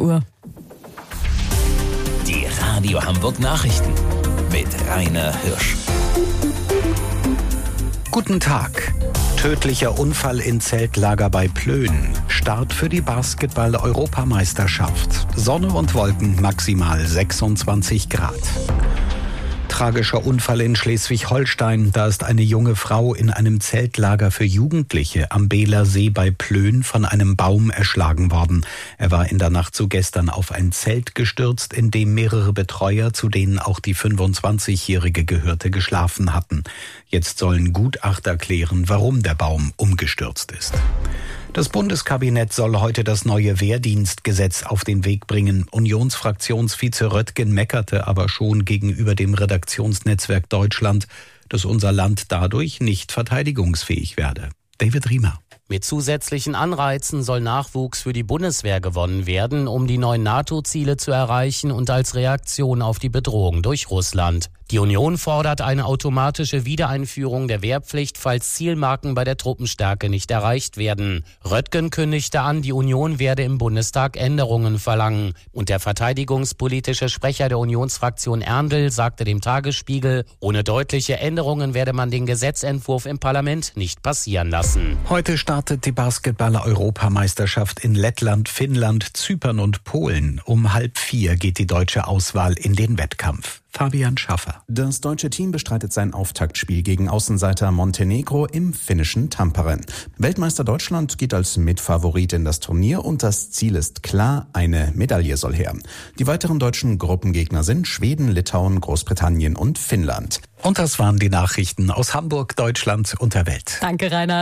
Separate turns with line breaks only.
Uhr.
Die Radio Hamburg Nachrichten mit Rainer Hirsch.
Guten Tag. Tödlicher Unfall in Zeltlager bei Plön. Start für die Basketball-Europameisterschaft. Sonne und Wolken, maximal 26 Grad. Tragischer Unfall in Schleswig-Holstein. Da ist eine junge Frau in einem Zeltlager für Jugendliche am Beeler See bei Plön von einem Baum erschlagen worden. Er war in der Nacht zu gestern auf ein Zelt gestürzt, in dem mehrere Betreuer, zu denen auch die 25-Jährige gehörte, geschlafen hatten. Jetzt sollen Gutachter klären, warum der Baum umgestürzt ist. Das Bundeskabinett soll heute das neue Wehrdienstgesetz auf den Weg bringen. Unionsfraktionsvize Röttgen meckerte aber schon gegenüber dem Redaktionsnetzwerk Deutschland, dass unser Land dadurch nicht verteidigungsfähig werde. David Riemer.
Mit zusätzlichen Anreizen soll Nachwuchs für die Bundeswehr gewonnen werden, um die neuen NATO-Ziele zu erreichen und als Reaktion auf die Bedrohung durch Russland. Die Union fordert eine automatische Wiedereinführung der Wehrpflicht, falls Zielmarken bei der Truppenstärke nicht erreicht werden. Röttgen kündigte an, die Union werde im Bundestag Änderungen verlangen. Und der verteidigungspolitische Sprecher der Unionsfraktion Erndl sagte dem Tagesspiegel, ohne deutliche Änderungen werde man den Gesetzentwurf im Parlament nicht passieren lassen.
Heute startet die Basketball-Europameisterschaft in Lettland, Finnland, Zypern und Polen. Um 3:30 geht die deutsche Auswahl in den Wettkampf. Fabian Schaffer.
Das deutsche Team bestreitet sein Auftaktspiel gegen Außenseiter Montenegro im finnischen Tampere. Weltmeister Deutschland geht als Mitfavorit in das Turnier und das Ziel ist klar, eine Medaille soll her. Die weiteren deutschen Gruppengegner sind Schweden, Litauen, Großbritannien und Finnland.
Und das waren die Nachrichten aus Hamburg, Deutschland und der Welt.
Danke, Rainer.